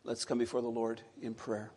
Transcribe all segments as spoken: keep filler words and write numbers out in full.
Let's come before the Lord in prayer.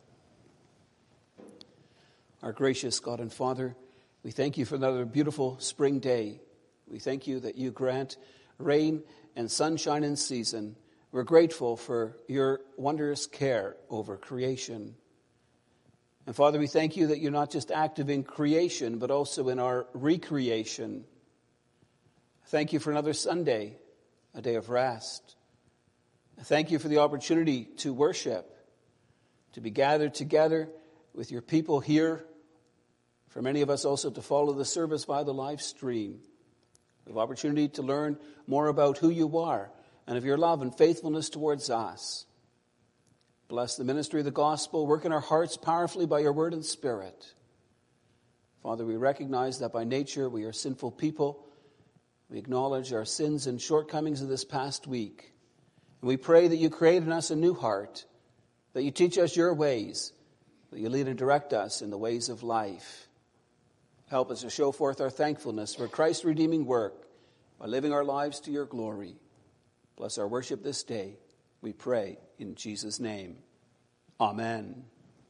Our gracious God and Father, we thank you for another beautiful spring day. We thank you that you grant rain and sunshine in season. We're grateful for your wondrous care over creation. And Father, we thank you that you're not just active in creation, but also in our recreation. Thank you for another Sunday, a day of rest. Thank you for the opportunity to worship, to be gathered together with your people here, for many of us also to follow the service via the live stream. We have opportunity to learn more about who you are and of your love and faithfulness towards us. Bless the ministry of the gospel. Work in our hearts powerfully by your word and spirit. Father, we recognize that by nature we are sinful people. We acknowledge our sins and shortcomings of this past week. And we pray that you create in us a new heart, that you teach us your ways, that you lead and direct us in the ways of life. Help us to show forth our thankfulness for Christ's redeeming work by living our lives to your glory. Bless our worship this day, we pray in Jesus' name. Amen.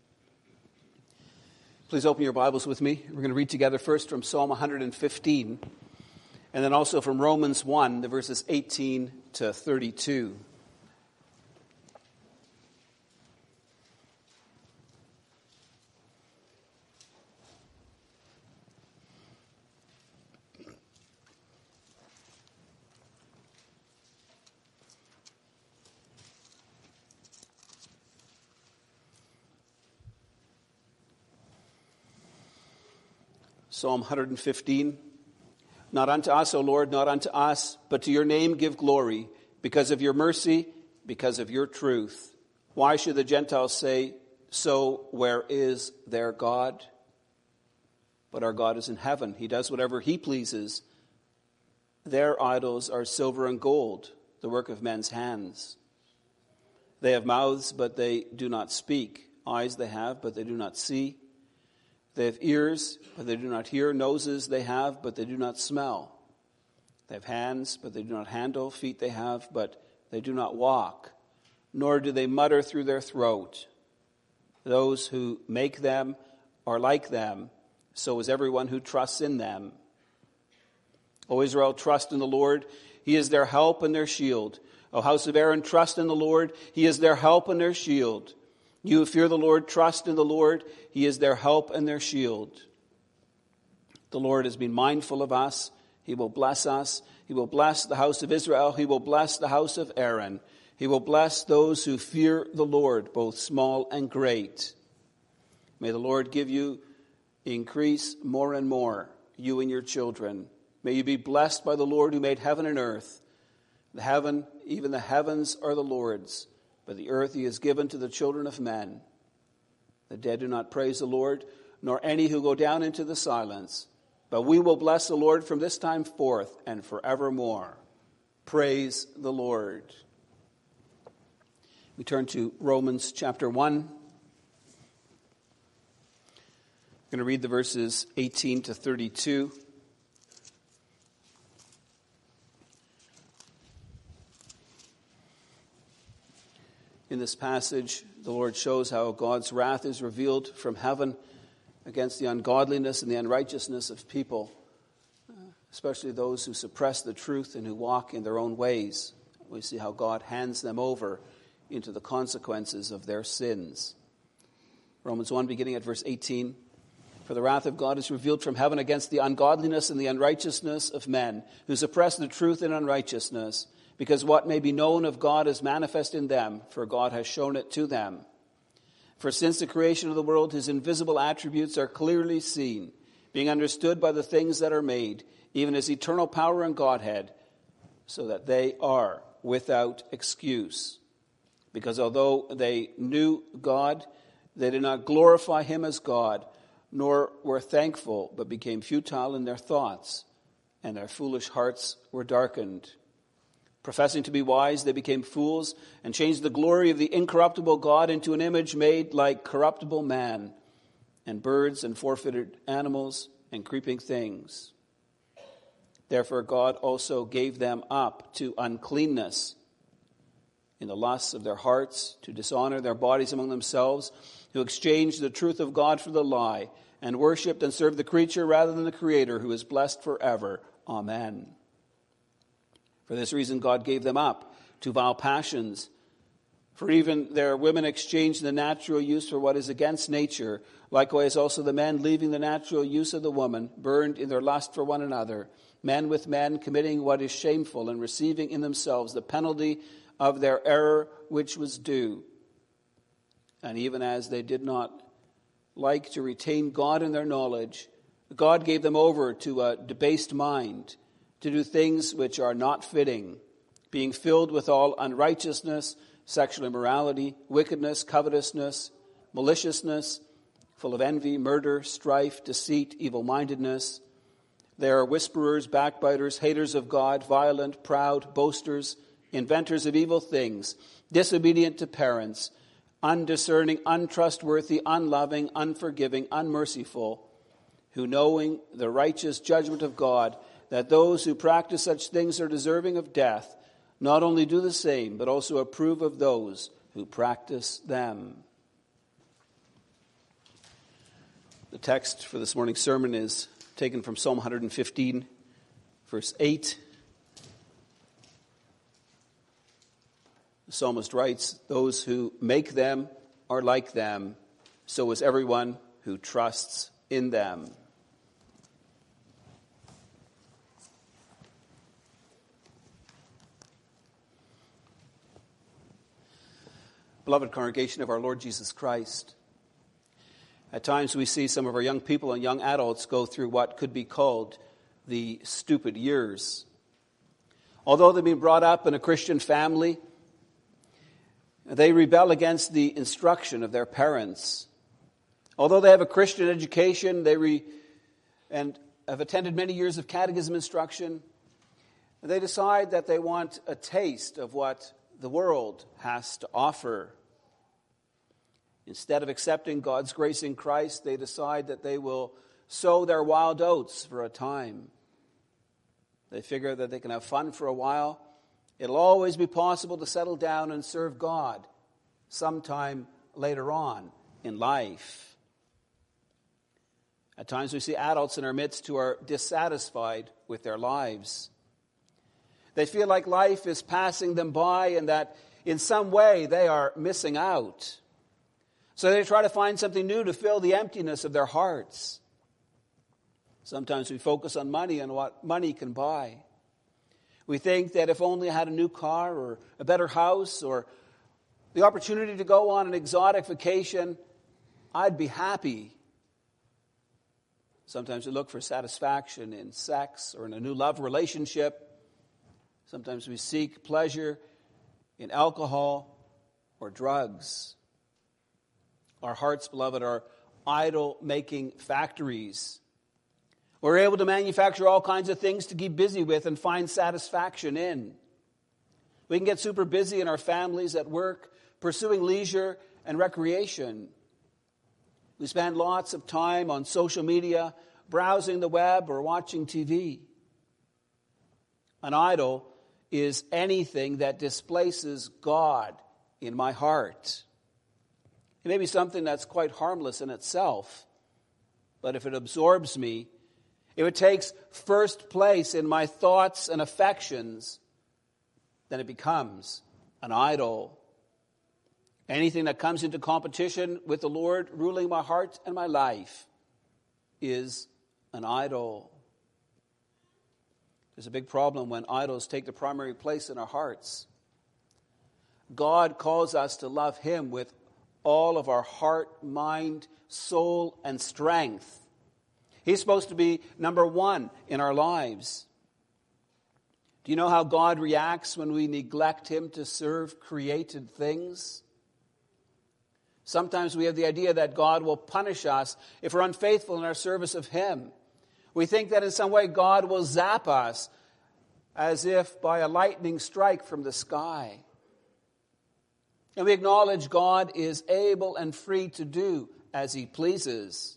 Please open your Bibles with me. We're going to read together first from Psalm one hundred fifteen, and then also from Romans one, the verses eighteen to thirty-two. Psalm one hundred fifteen. Not unto us, O Lord, not unto us, but to your name give glory, because of your mercy, because of your truth. Why should the Gentiles say, so where is their God? But our God is in heaven. He does whatever he pleases. Their idols are silver and gold, the work of men's hands. They have mouths, but they do not speak. Eyes they have, but they do not see. They have ears, but they do not hear. Noses they have, but they do not smell. They have hands, but they do not handle. Feet they have, but they do not walk. Nor do they mutter through their throat. Those who make them are like them. So is everyone who trusts in them. O Israel, trust in the Lord. He is their help and their shield. O house of Aaron, trust in the Lord. He is their help and their shield. You who fear the Lord, trust in the Lord. He is their help and their shield. The Lord has been mindful of us. He will bless us. He will bless the house of Israel. He will bless the house of Aaron. He will bless those who fear the Lord, both small and great. May the Lord give you increase more and more, you and your children. May you be blessed by the Lord who made heaven and earth. The heaven, even the heavens are the Lord's, but the earth he has given to the children of men. The dead do not praise the Lord, nor any who go down into the silence. But we will bless the Lord from this time forth and forevermore. Praise the Lord. We turn to Romans chapter one. I'm going to read the verses eighteen to thirty-two. In this passage, the Lord shows how God's wrath is revealed from heaven against the ungodliness and the unrighteousness of people, especially those who suppress the truth and who walk in their own ways. We see how God hands them over into the consequences of their sins. Romans one, beginning at verse eighteen. For the wrath of God is revealed from heaven against the ungodliness and the unrighteousness of men, who suppress the truth in unrighteousness, because what may be known of God is manifest in them, for God has shown it to them. For since the creation of the world, his invisible attributes are clearly seen, being understood by the things that are made, even his eternal power and Godhead, so that they are without excuse. Because although they knew God, they did not glorify him as God, nor were thankful, but became futile in their thoughts, and their foolish hearts were darkened. Professing to be wise, they became fools and changed the glory of the incorruptible God into an image made like corruptible man, and birds and four-footed animals and creeping things. Therefore God also gave them up to uncleanness in the lusts of their hearts, to dishonor their bodies among themselves, who exchanged the truth of God for the lie, and worshipped and served the creature rather than the Creator, who is blessed forever. Amen. For this reason God gave them up to vile passions. For even their women exchanged the natural use for what is against nature. Likewise also the men, leaving the natural use of the woman, burned in their lust for one another, men with men, committing what is shameful, and receiving in themselves the penalty of their error which was due. And even as they did not like to retain God in their knowledge, God gave them over to a debased mind, to do things which are not fitting, being filled with all unrighteousness, sexual immorality, wickedness, covetousness, maliciousness, full of envy, murder, strife, deceit, evil-mindedness. They are whisperers, backbiters, haters of God, violent, proud, boasters, inventors of evil things, disobedient to parents, undiscerning, untrustworthy, unloving, unforgiving, unmerciful, who knowing the righteous judgment of God, that those who practice such things are deserving of death, not only do the same, but also approve of those who practice them. The text for this morning's sermon is taken from Psalm one fifteen, verse eight. The psalmist writes, "Those who make them are like them, so is everyone who trusts in them." Beloved congregation of our Lord Jesus Christ, at times we see some of our young people and young adults go through what could be called the stupid years. Although they've been brought up in a Christian family, they rebel against the instruction of their parents. Although they have a Christian education, they re- and have attended many years of catechism instruction, they decide that they want a taste of what the world has to offer. Instead of accepting God's grace in Christ, they decide that they will sow their wild oats for a time. They figure that they can have fun for a while. It'll always be possible to settle down and serve God sometime later on in life. At times we see adults in our midst who are dissatisfied with their lives. They feel like life is passing them by and that in some way they are missing out. So they try to find something new to fill the emptiness of their hearts. Sometimes we focus on money and what money can buy. We think that if only I had a new car or a better house or the opportunity to go on an exotic vacation, I'd be happy. Sometimes we look for satisfaction in sex or in a new love relationship. Sometimes we seek pleasure in alcohol or drugs. Our hearts, beloved, are idol-making factories. We're able to manufacture all kinds of things to keep busy with and find satisfaction in. We can get super busy in our families, at work, pursuing leisure and recreation. We spend lots of time on social media, browsing the web or watching T V. An idol is anything that displaces God in my heart. It may be something that's quite harmless in itself, but if it absorbs me, if it takes first place in my thoughts and affections, then it becomes an idol. Anything that comes into competition with the Lord ruling my heart and my life is an idol. There's a big problem when idols take the primary place in our hearts. God calls us to love Him with all of our heart, mind, soul, and strength. He's supposed to be number one in our lives. Do you know how God reacts when we neglect Him to serve created things? Sometimes we have the idea that God will punish us if we're unfaithful in our service of Him. We think that in some way God will zap us as if by a lightning strike from the sky. And we acknowledge God is able and free to do as He pleases.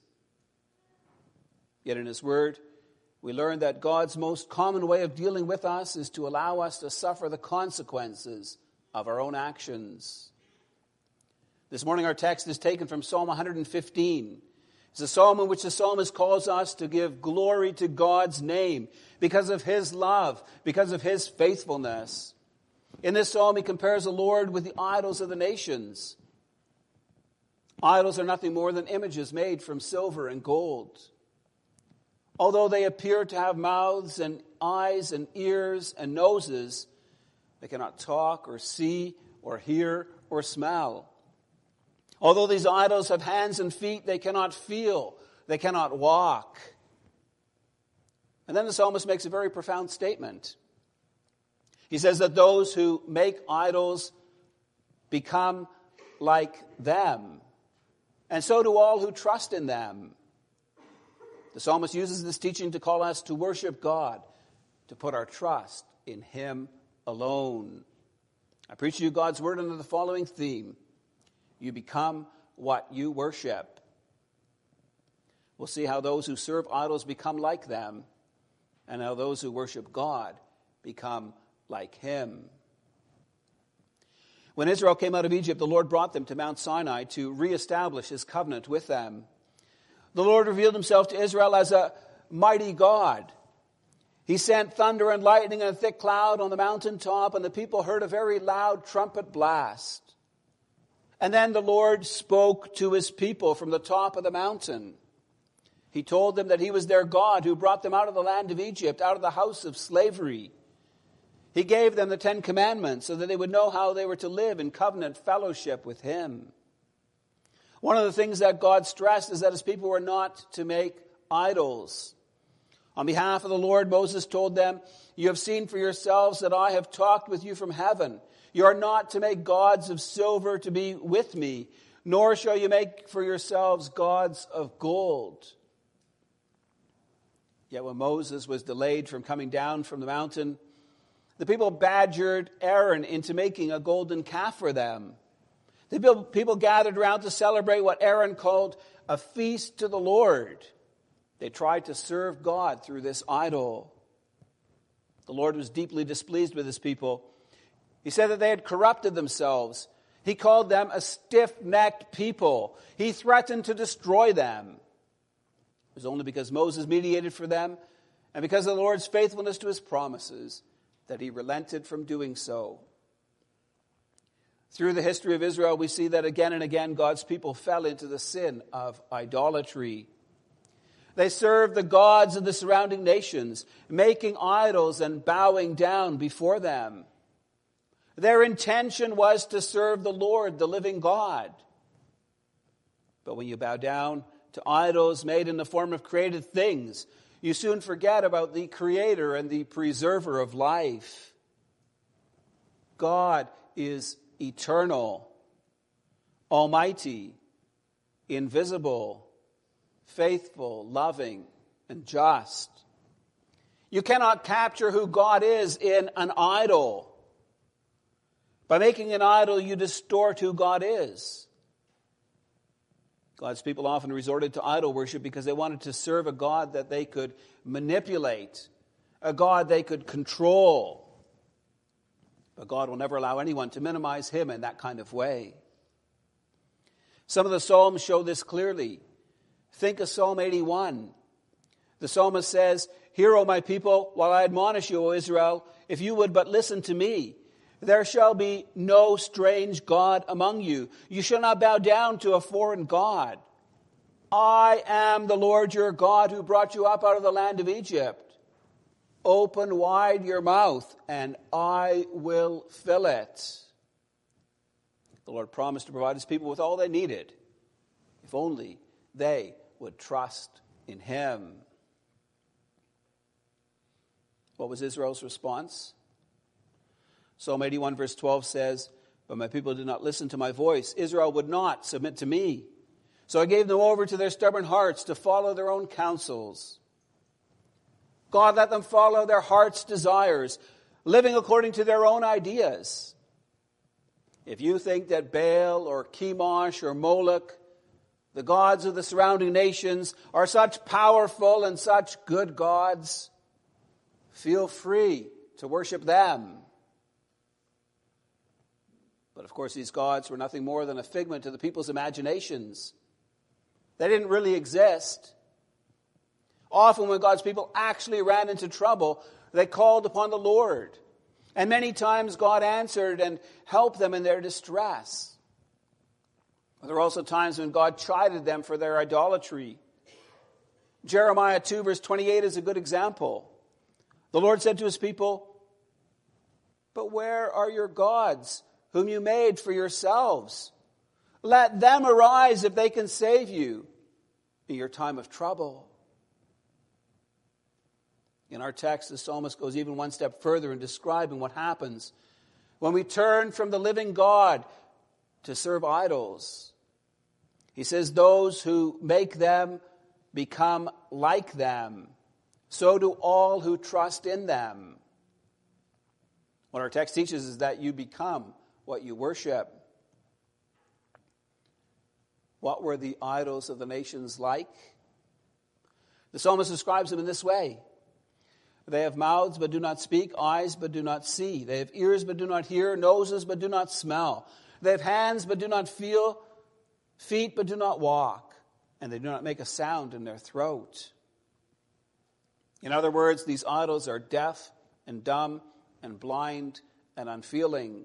Yet in His Word, we learn that God's most common way of dealing with us is to allow us to suffer the consequences of our own actions. This morning our text is taken from Psalm one hundred fifteen. It's a psalm in which the psalmist calls us to give glory to God's name because of his love, because of his faithfulness. In this psalm, he compares the Lord with the idols of the nations. Idols are nothing more than images made from silver and gold. Although they appear to have mouths and eyes and ears and noses, they cannot talk or see or hear or smell. Although these idols have hands and feet, they cannot feel, they cannot walk. And then the psalmist makes a very profound statement. He says that those who make idols become like them, and so do all who trust in them. The psalmist uses this teaching to call us to worship God, to put our trust in him alone. I preach to you God's word under the following theme: you become what you worship. We'll see how those who serve idols become like them, and how those who worship God become like him. When Israel came out of Egypt, the Lord brought them to Mount Sinai to reestablish his covenant with them. The Lord revealed himself to Israel as a mighty God. He sent thunder and lightning and a thick cloud on the mountaintop, and the people heard a very loud trumpet blast. And then the Lord spoke to his people from the top of the mountain. He told them that he was their God who brought them out of the land of Egypt, out of the house of slavery. He gave them the Ten Commandments so that they would know how they were to live in covenant fellowship with him. One of the things that God stressed is that his people were not to make idols. On behalf of the Lord, Moses told them, "You have seen for yourselves that I have talked with you from heaven. You are not to make gods of silver to be with me, nor shall you make for yourselves gods of gold." Yet when Moses was delayed from coming down from the mountain, the people badgered Aaron into making a golden calf for them. The people gathered around to celebrate what Aaron called a feast to the Lord. They tried to serve God through this idol. The Lord was deeply displeased with his people. He said that they had corrupted themselves. He called them a stiff-necked people. He threatened to destroy them. It was only because Moses mediated for them and because of the Lord's faithfulness to his promises that he relented from doing so. Through the history of Israel, we see that again and again God's people fell into the sin of idolatry. They served the gods of the surrounding nations, making idols and bowing down before them. Their intention was to serve the Lord, the living God. But when you bow down to idols made in the form of created things, you soon forget about the creator and the preserver of life. God is eternal, almighty, invisible, faithful, loving, and just. You cannot capture who God is in an idol. By making an idol, you distort who God is. God's people often resorted to idol worship because they wanted to serve a God that they could manipulate, a God they could control. But God will never allow anyone to minimize him in that kind of way. Some of the Psalms show this clearly. Think of Psalm eighty-one. The psalmist says, "Hear, O my people, while I admonish you, O Israel, if you would but listen to me. There shall be no strange god among you. You shall not bow down to a foreign god. I am the Lord your God who brought you up out of the land of Egypt. Open wide your mouth, and I will fill it." The Lord promised to provide his people with all they needed, if only they would trust in him. What was Israel's response? Psalm eighty-one verse twelve says, "But my people did not listen to my voice. Israel would not submit to me. So I gave them over to their stubborn hearts to follow their own counsels." God let them follow their heart's desires, living according to their own ideas. If you think that Baal or Chemosh or Moloch, the gods of the surrounding nations, are such powerful and such good gods, feel free to worship them. But of course, these gods were nothing more than a figment of the people's imaginations. They didn't really exist. Often when God's people actually ran into trouble, they called upon the Lord. And many times God answered and helped them in their distress. There were also times when God chided them for their idolatry. Jeremiah two verse twenty-eight is a good example. The Lord said to his people, "But where are your gods, whom you made for yourselves? Let them arise if they can save you in your time of trouble." In our text, the psalmist goes even one step further in describing what happens when we turn from the living God to serve idols. He says, "Those who make them become like them. So do all who trust in them." What our text teaches is that you become what you worship. What were the idols of the nations like? The psalmist describes them in this way. They have mouths but do not speak, eyes but do not see. They have ears but do not hear, noses but do not smell. They have hands but do not feel, feet but do not walk, and they do not make a sound in their throat. In other words, these idols are deaf and dumb and blind and unfeeling.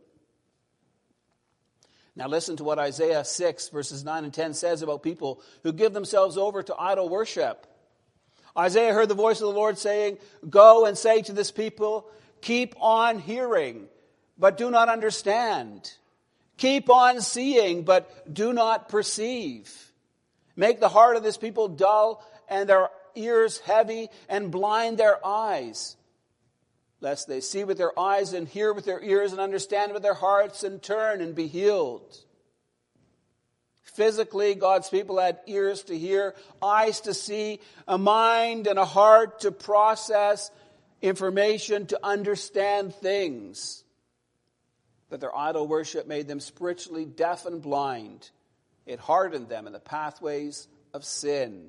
Now listen to what Isaiah six verses nine and ten says about people who give themselves over to idol worship. Isaiah heard the voice of the Lord saying, "Go and say to this people, keep on hearing, but do not understand. Keep on seeing, but do not perceive. Make the heart of this people dull and their ears heavy and blind their eyes, lest they see with their eyes and hear with their ears and understand with their hearts and turn and be healed." Physically, God's people had ears to hear, eyes to see, a mind and a heart to process information, to understand things. But their idol worship made them spiritually deaf and blind. It hardened them in the pathways of sin.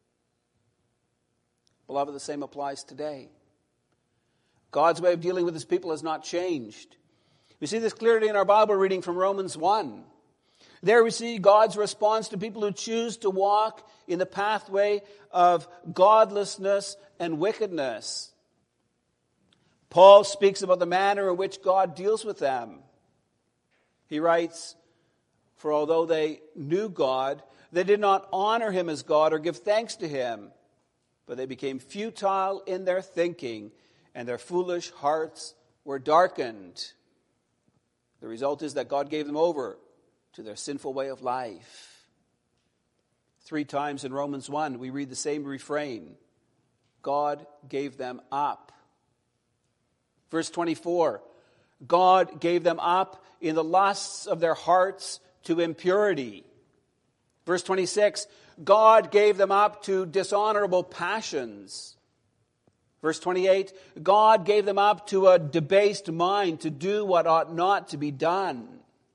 Beloved, the same applies today. God's way of dealing with his people has not changed. We see this clearly in our Bible reading from Romans one. There we see God's response to people who choose to walk in the pathway of godlessness and wickedness. Paul speaks about the manner in which God deals with them. He writes, "For although they knew God, they did not honor him as God or give thanks to him, but they became futile in their thinking, and their foolish hearts were darkened." The result is that God gave them over to their sinful way of life. Three times in Romans one, we read the same refrain. God gave them up. Verse twenty-four, God gave them up in the lusts of their hearts to impurity. Verse twenty-six, God gave them up to dishonorable passions. Verse twenty-eight, God gave them up to a debased mind to do what ought not to be done.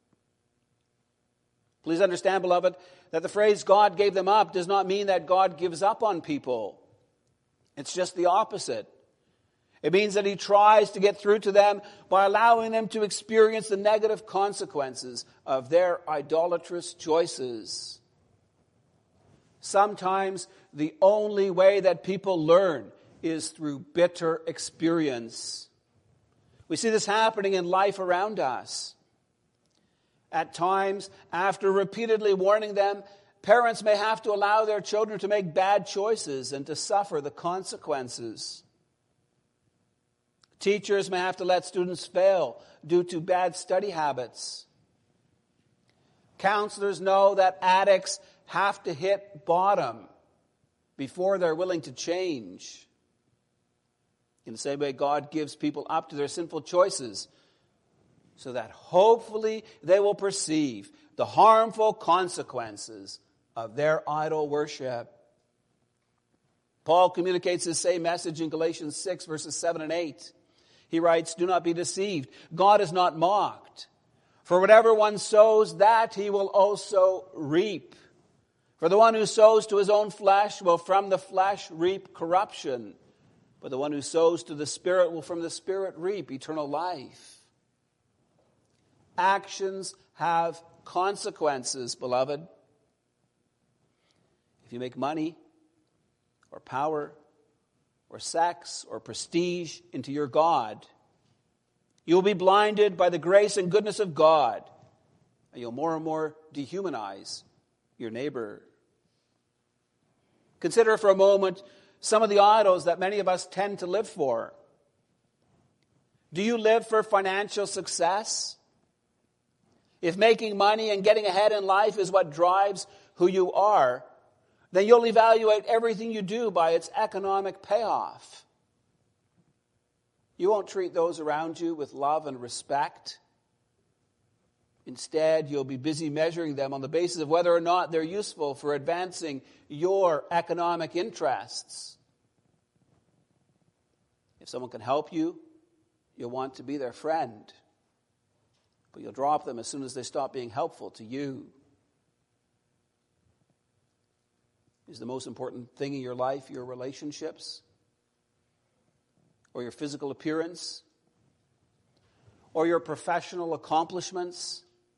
Please understand, beloved, that the phrase God gave them up does not mean that God gives up on people. It's just the opposite. It means that he tries to get through to them by allowing them to experience the negative consequences of their idolatrous choices. Sometimes the only way that people learn is through bitter experience. We see this happening in life around us. At times, after repeatedly warning them, parents may have to allow their children to make bad choices and to suffer the consequences. Teachers may have to let students fail due to bad study habits. Counselors know that addicts have to hit bottom before they're willing to change. In the same way, God gives people up to their sinful choices so that hopefully they will perceive the harmful consequences of their idol worship. Paul communicates this same message in Galatians six, verses seven and eight. He writes, "Do not be deceived. God is not mocked. For whatever one sows, that he will also reap. For the one who sows to his own flesh will from the flesh reap corruption. But the one who sows to the Spirit will from the Spirit reap eternal life." Actions have consequences, beloved. If you make money or power or sex or prestige into your God, you'll be blinded by the grace and goodness of God, and you'll more and more dehumanize your neighbor. Consider for a moment some of the idols that many of us tend to live for. Do you live for financial success? If making money and getting ahead in life is what drives who you are, then you'll evaluate everything you do by its economic payoff. You won't treat those around you with love and respect. Instead, you'll be busy measuring them on the basis of whether or not they're useful for advancing your economic interests. If someone can help you, you'll want to be their friend. But you'll drop them as soon as they stop being helpful to you. Is the most important thing in your life your relationships? Or your physical appearance? Or your professional accomplishments?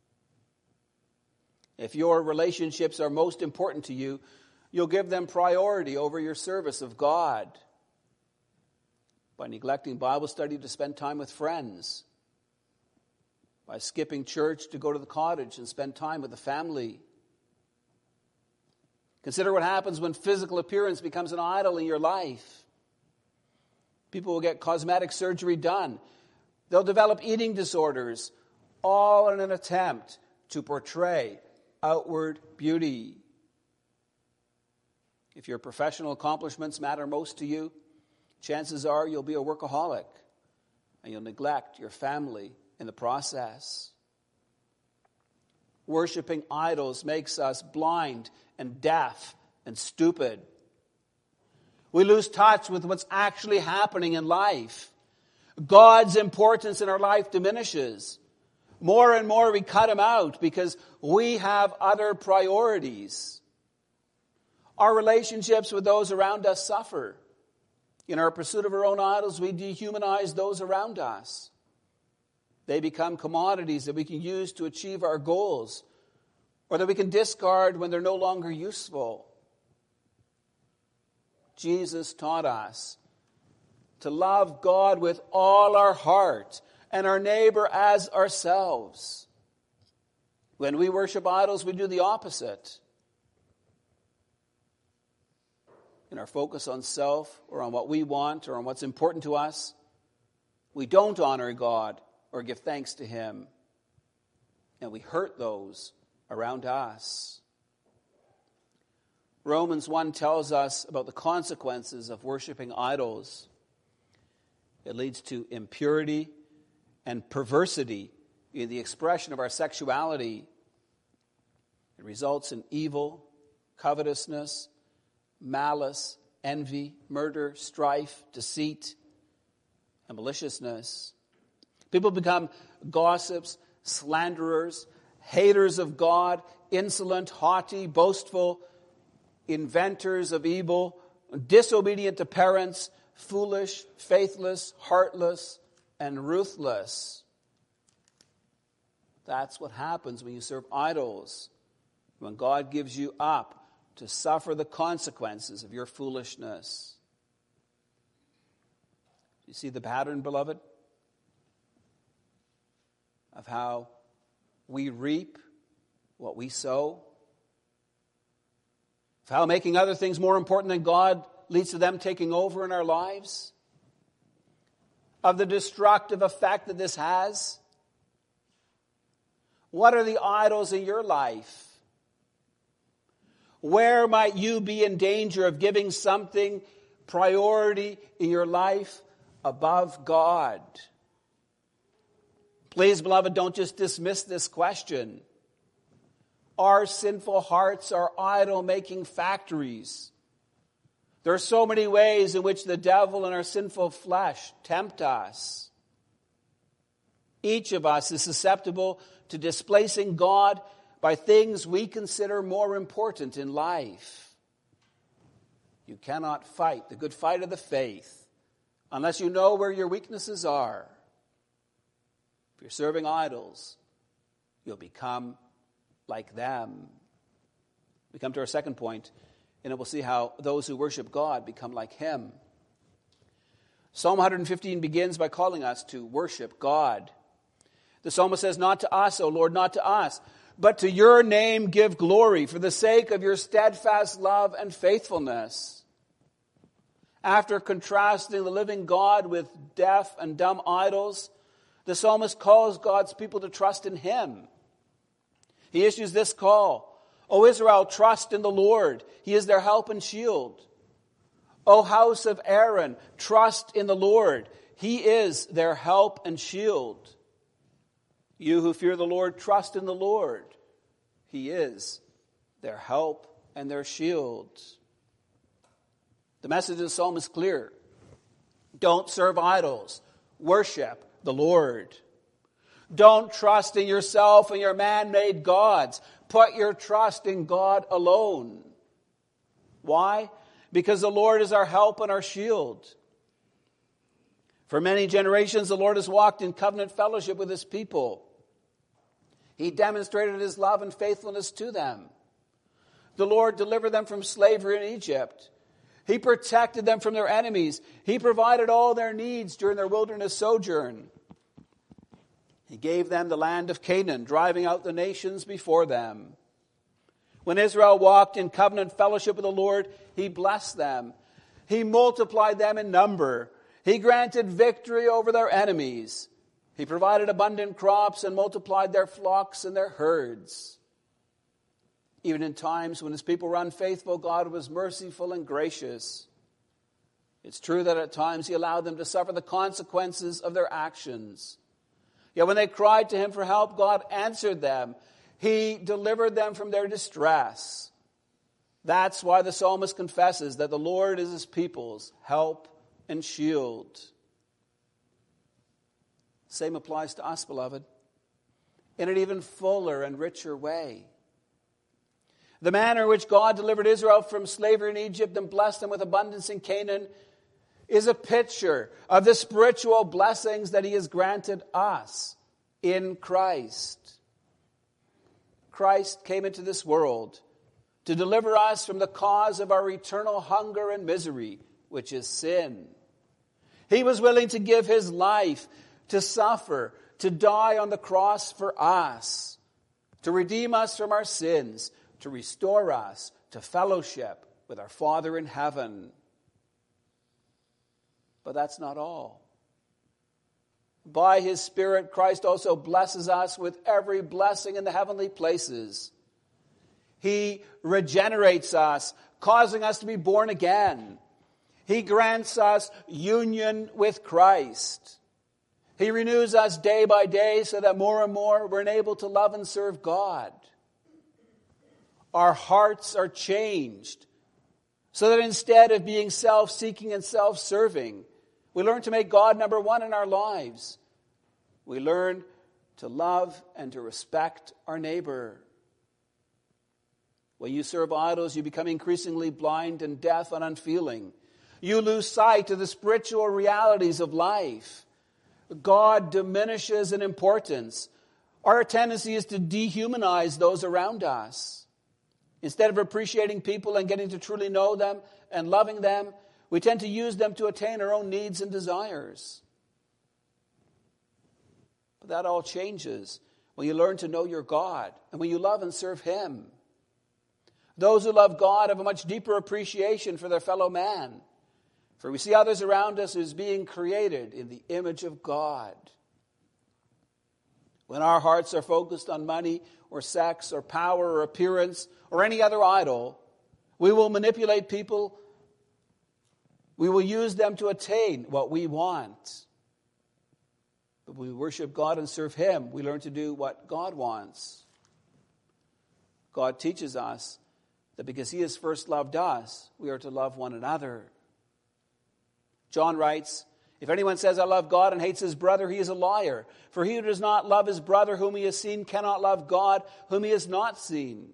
If your relationships are most important to you, you'll give them priority over your service of God. By neglecting Bible study to spend time with friends. By skipping church to go to the cottage and spend time with the family. Consider what happens when physical appearance becomes an idol in your life. People will get cosmetic surgery done. They'll develop eating disorders, all in an attempt to portray outward beauty. If your professional accomplishments matter most to you, chances are you'll be a workaholic and you'll neglect your family in the process. Worshipping idols makes us blind and deaf and stupid. We lose touch with what's actually happening in life. God's importance in our life diminishes. More and more we cut him out because we have other priorities. Our relationships with those around us suffer. In our pursuit of our own idols, we dehumanize those around us. They become commodities that we can use to achieve our goals, or that we can discard when they're no longer useful. Jesus taught us to love God with all our heart and our neighbor as ourselves. When we worship idols, we do the opposite. In our focus on self or on what we want or on what's important to us, we don't honor God or give thanks to him. And we hurt those around us. Romans one tells us about the consequences of worshiping idols. It leads to impurity and perversity in the expression of our sexuality. It results in evil, covetousness, malice, envy, murder, strife, deceit, and maliciousness. People become gossips, slanderers, haters of God, insolent, haughty, boastful, inventors of evil, disobedient to parents, foolish, faithless, heartless, and ruthless. That's what happens when you serve idols. When God gives you up to suffer the consequences of your foolishness. You see the pattern, beloved, of how we reap what we sow? Of how making other things more important than God leads to them taking over in our lives? Of the destructive effect that this has? What are the idols in your life? Where might you be in danger of giving something priority in your life above God? Please, beloved, don't just dismiss this question. Our sinful hearts are idol-making factories. There are so many ways in which the devil and our sinful flesh tempt us. Each of us is susceptible to displacing God by things we consider more important in life. You cannot fight the good fight of the faith unless you know where your weaknesses are. If you're serving idols, you'll become like them. We come to our second point, and we'll see how those who worship God become like him. Psalm one fifteen begins by calling us to worship God. The psalmist says, not to us, O Lord, not to us, but to your name give glory for the sake of your steadfast love and faithfulness. After contrasting the living God with deaf and dumb idols, the psalmist calls God's people to trust in him. He issues this call, O Israel, trust in the Lord. He is their help and shield. O house of Aaron, trust in the Lord. He is their help and shield. You who fear the Lord, trust in the Lord. He is their help and their shield. The message of the psalm is clear. Don't serve idols. Worship the Lord. Don't trust in yourself and your man-made gods. Put your trust in God alone. Why? Because the Lord is our help and our shield. For many generations, the Lord has walked in covenant fellowship with his people. He demonstrated his love and faithfulness to them. The Lord delivered them from slavery in Egypt. He protected them from their enemies. He provided all their needs during their wilderness sojourn. He gave them the land of Canaan, driving out the nations before them. When Israel walked in covenant fellowship with the Lord, he blessed them. He multiplied them in number. He granted victory over their enemies. He provided abundant crops and multiplied their flocks and their herds. Even in times when his people were unfaithful, God was merciful and gracious. It's true that at times he allowed them to suffer the consequences of their actions. Yet when they cried to him for help, God answered them. He delivered them from their distress. That's why the psalmist confesses that the Lord is his people's help and shield. Same applies to us, beloved, in an even fuller and richer way. The manner in which God delivered Israel from slavery in Egypt and blessed them with abundance in Canaan is a picture of the spiritual blessings that he has granted us in Christ. Christ came into this world to deliver us from the cause of our eternal hunger and misery, which is sin. He was willing to give his life, to suffer, to die on the cross for us, to redeem us from our sins, to restore us to fellowship with our Father in heaven. But that's not all. By his Spirit, Christ also blesses us with every blessing in the heavenly places. He regenerates us, causing us to be born again. He grants us union with Christ. He renews us day by day so that more and more we're enabled to love and serve God. Our hearts are changed so that instead of being self-seeking and self-serving, we learn to make God number one in our lives. We learn to love and to respect our neighbor. When you serve idols, you become increasingly blind and deaf and unfeeling. You lose sight of the spiritual realities of life. God diminishes in importance. Our tendency is to dehumanize those around us. Instead of appreciating people and getting to truly know them and loving them, we tend to use them to attain our own needs and desires. But that all changes when you learn to know your God and when you love and serve him. Those who love God have a much deeper appreciation for their fellow man. For we see others around us as being created in the image of God. When our hearts are focused on money or sex or power or appearance or any other idol, we will manipulate people. We will use them to attain what we want. But when we worship God and serve him, we learn to do what God wants. God teaches us that because he has first loved us, we are to love one another. John writes, if anyone says, I love God and hates his brother, he is a liar. For he who does not love his brother whom he has seen cannot love God whom he has not seen.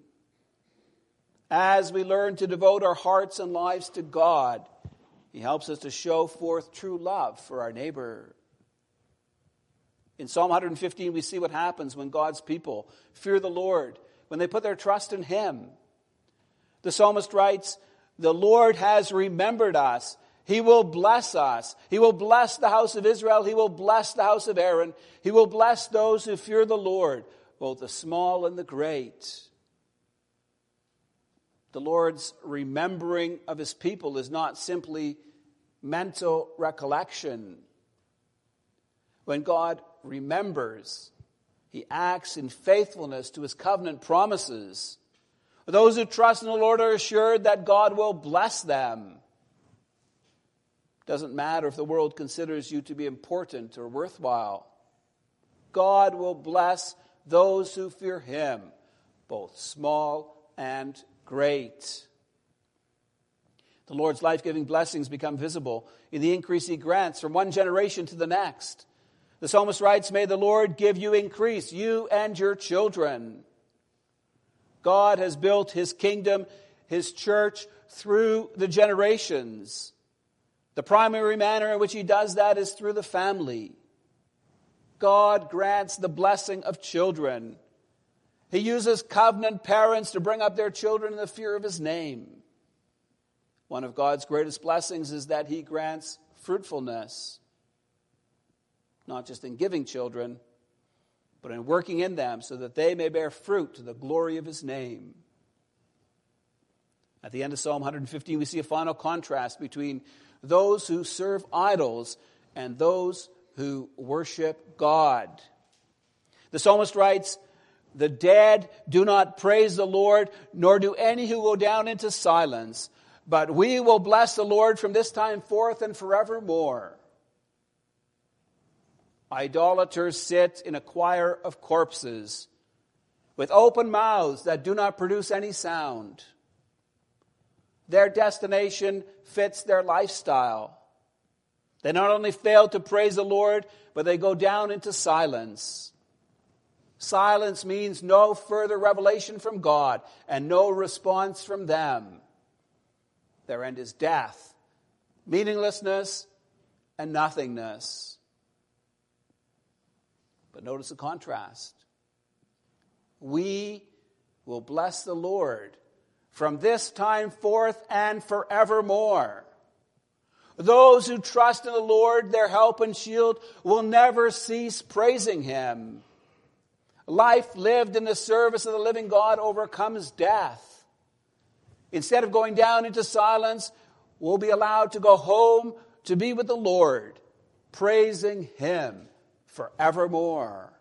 As we learn to devote our hearts and lives to God, he helps us to show forth true love for our neighbor. In Psalm one fifteen, we see what happens when God's people fear the Lord, when they put their trust in Him. The psalmist writes, "The Lord has remembered us. He will bless us. He will bless the house of Israel. He will bless the house of Aaron. He will bless those who fear the Lord, both the small and the great." The Lord's remembering of His people is not simply mental recollection. When God remembers, He acts in faithfulness to His covenant promises. Those who trust in the Lord are assured that God will bless them. It doesn't matter if the world considers you to be important or worthwhile. God will bless those who fear Him, both small and great. The Lord's life-giving blessings become visible in the increase He grants from one generation to the next. The psalmist writes, "May the Lord give you increase, you and your children." God has built His kingdom, His church, through the generations. The primary manner in which He does that is through the family. God grants the blessing of children. He uses covenant parents to bring up their children in the fear of His name. One of God's greatest blessings is that He grants fruitfulness, not just in giving children, but in working in them so that they may bear fruit to the glory of His name. At the end of Psalm one fifteen, we see a final contrast between those who serve idols and those who worship God. The psalmist writes, "The dead do not praise the Lord, nor do any who go down into silence. But we will bless the Lord from this time forth and forevermore." Idolaters sit in a choir of corpses with open mouths that do not produce any sound. Their destination fits their lifestyle. They not only fail to praise the Lord, but they go down into silence. Silence means no further revelation from God and no response from them. Their end is death, meaninglessness, and nothingness. But notice the contrast. We will bless the Lord from this time forth and forevermore. Those who trust in the Lord, their help and shield, will never cease praising Him. Life lived in the service of the living God overcomes death. Instead of going down into silence, we'll be allowed to go home to be with the Lord, praising Him forevermore.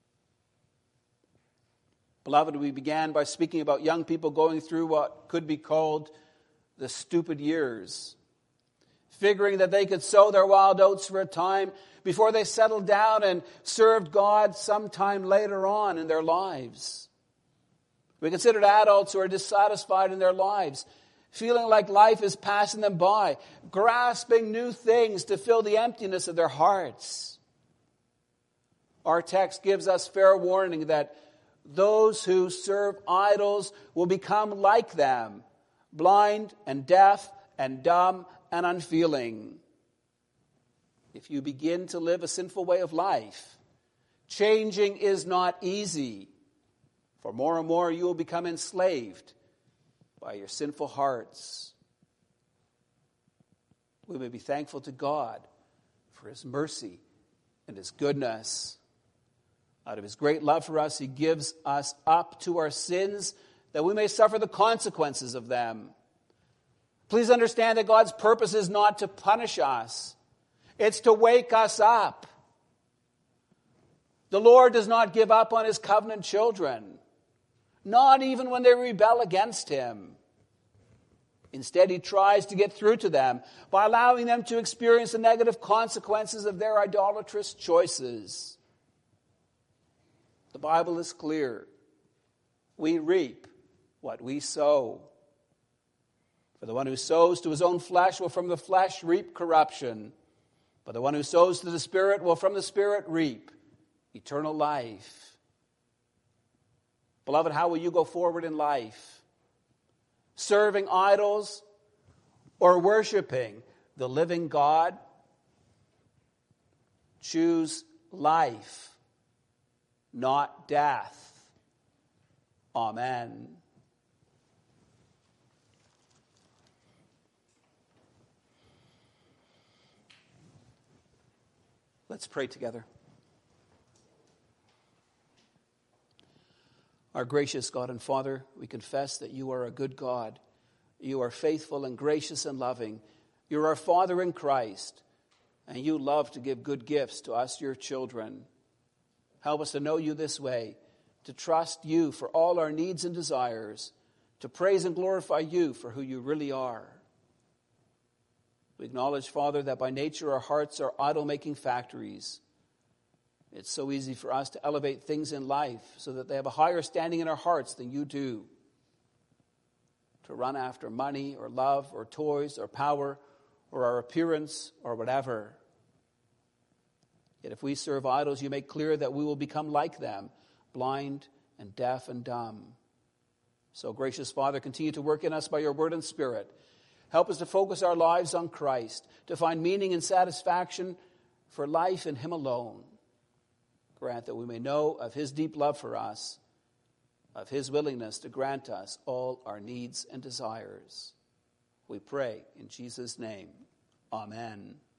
Beloved, we began by speaking about young people going through what could be called the stupid years, figuring that they could sow their wild oats for a time before they settled down and served God sometime later on in their lives. We considered adults who are dissatisfied in their lives, feeling like life is passing them by, grasping new things to fill the emptiness of their hearts. Our text gives us fair warning that those who serve idols will become like them, blind and deaf and dumb and unfeeling. If you begin to live a sinful way of life, changing is not easy, for more and more you will become enslaved by your sinful hearts. We may be thankful to God for His mercy and His goodness. Out of His great love for us, He gives us up to our sins that we may suffer the consequences of them. Please understand that God's purpose is not to punish us. It's to wake us up. The Lord does not give up on His covenant children, not even when they rebel against Him. Instead, He tries to get through to them by allowing them to experience the negative consequences of their idolatrous choices. The Bible is clear. We reap what we sow. For the one who sows to his own flesh will from the flesh reap corruption. But the one who sows to the Spirit will from the Spirit reap eternal life. Beloved, how will you go forward in life? Serving idols or worshiping the living God? Choose life, not death. Amen. Let's pray together. Our gracious God and Father, we confess that you are a good God. You are faithful and gracious and loving. You're our Father in Christ, and you love to give good gifts to us, your children. Help us to know you this way, to trust you for all our needs and desires, to praise and glorify you for who you really are. We acknowledge, Father, that by nature our hearts are idol-making factories. It's so easy for us to elevate things in life so that they have a higher standing in our hearts than you do. To run after money or love or toys or power or our appearance or whatever. Yet if we serve idols, you make clear that we will become like them, blind and deaf and dumb. So, gracious Father, continue to work in us by your word and spirit. Help us to focus our lives on Christ, to find meaning and satisfaction for life in him alone. Grant that we may know of his deep love for us, of his willingness to grant us all our needs and desires. We pray in Jesus' name. Amen.